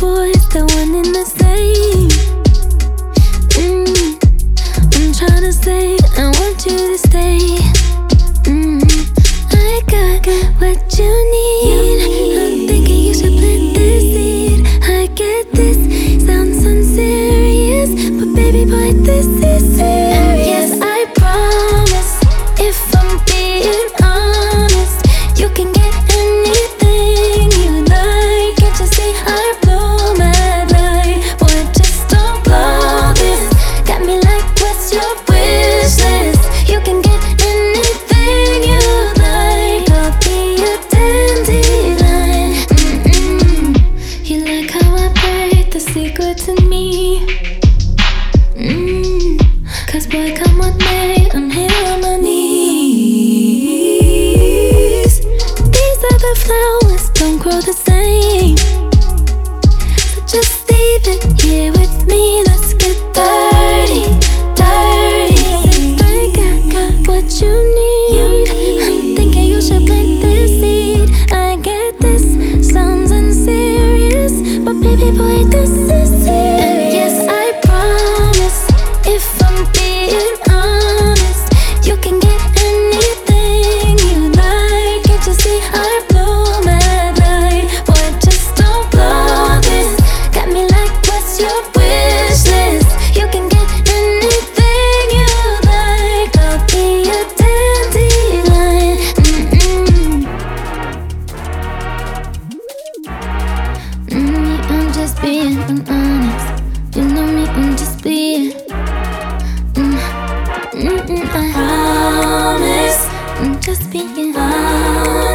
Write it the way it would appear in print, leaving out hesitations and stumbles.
boys that one in the same. I'm tryna say I want you to stay. I got what you need. I'm thinking you should plant this seed. I get this, sounds unserious, but baby boy, this is serious. Yes, I promise, if I'm being honest, you can get anything you like. Can't you see I blow my light? Boy, just don't blow this. Got me like, what's your wish list? You can get anything you like. I'll be a dandelion. You like how I break the secret to me? Cause boy, come with me, I'm here on my knees. These other flowers don't grow the same, so just leave it here with me. Let's get dirty, dirty. I got what you need. I'm thinking you should plant this seed. I get this, sounds unserious, but baby boy, this is serious. And yes, I promise, if I'm being honest, you can get anything you like. Can't you see I blow my light? Boy, just don't blow this. Got me like, what's your wish list? You can get anything you like. I'll be a dandelion. I'm just being honest. You know me, I'm just being. I promise, I'm just being honest.